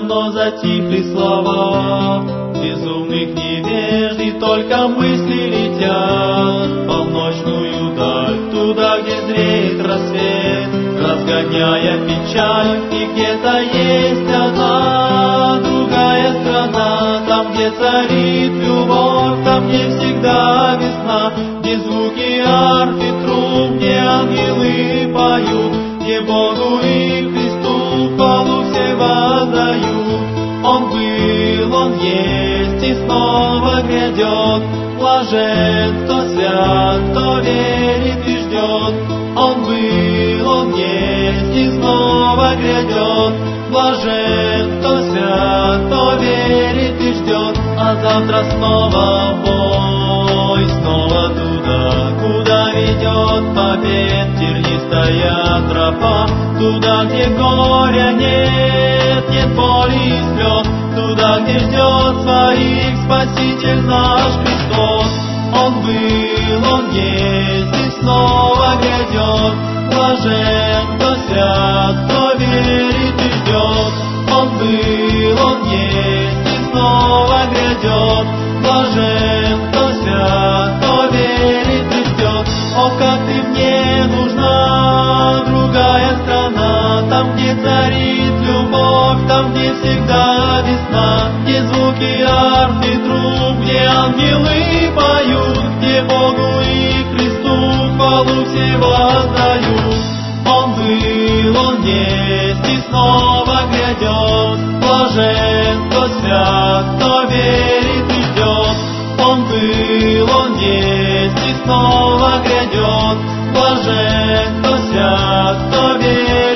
давно затихли слова безумных невежд, и только мысли летят в полночную даль, туда, где зреет рассвет, разгоняя печаль. И где-то есть одна другая страна, там, где царит любовь, там, где всегда весна, где звуки арф и труб, где ангелы поют, где Богу и Христу хвалу все воздают. Он был, Он есть и снова грядет. Блажен, кто свят, кто верит и ждет. Он был, Он есть и снова грядет. Блажен, кто свят, кто верит и ждет. А завтра снова в бой, снова туда, куда ведет побед тернистая тропа, туда, где горя нет, нет боли и слез, туда, где ждет своих Спаситель наш Христос. Он был, Он есть и снова грядет. Блажен, кто свят, кто верит и ждет. Он был, Он есть и снова грядет. Блажен, кто свят, кто верит и ждет. О, как ты мне нужна, другая страна, там, где царит любовь, там, где всегда весна, где звуки арф и труб, где ангелы поют, где Богу и Христу хвалу все воздают. Он был, Он есть и снова грядет. Блажен, кто свят, кто верит и ждет. Он был, Он есть и снова грядет. Блажен, кто свят, кто верит